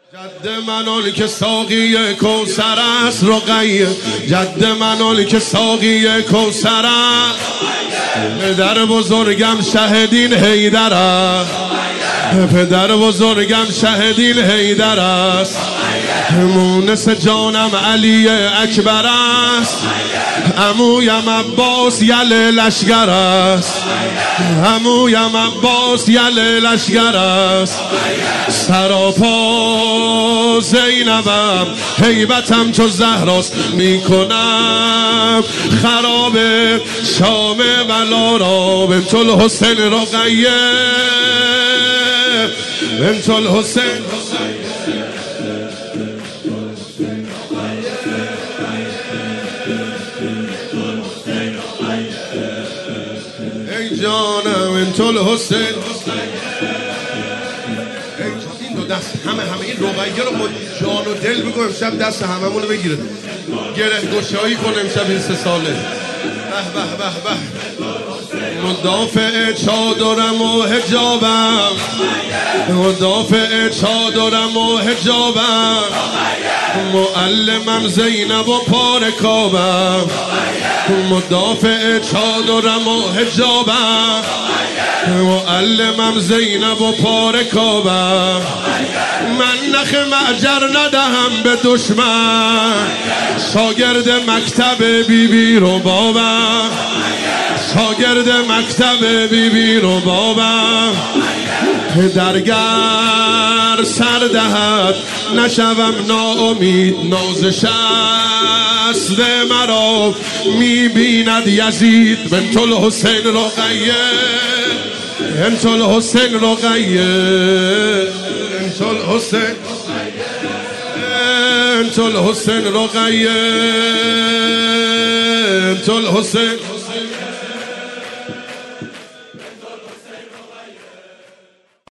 جد من که ساقی کوثر است رقیه، جد من که ساقی کوثر است، پدر بزرگم شهدین حیدر است، پدر بزرگم شهدین حیدر است، مونس جانم علی اکبر است، عمویم عباس یل لشگر است، عمویم عباس یل لشگر است، سراپا زینبم هیبتم چو زهراست، میکنم خراب شام بلارا، بنت الحسین رقیه، بنت الحسین ای جانم بنت الحسین، این دو دست همه این رقیه رو با جان و دل بگو امشب دست هممون رو بگیره، گره گشایی کن امشب این 3 ساله. به به به به، مدافع چادرم و حجابم، مدافع چادرم و حجابم، معلمم زینب و پارکابم، مدافع چادرم و حجابم، معلمم زینب و پارکابم، من نخ معجر ندهم به دشمن، شاگرد مکتب بیبی رو بابم، شاگرد مکتب بیبی رو بابم، پدرگر سر دهد نشوم ناامید، نازش است مرا میبیند یزید، بنت الحسین رقیه، بنت الحسین رقیه، بنت الحسین، بنت الحسین رقیه، بنت الحسین.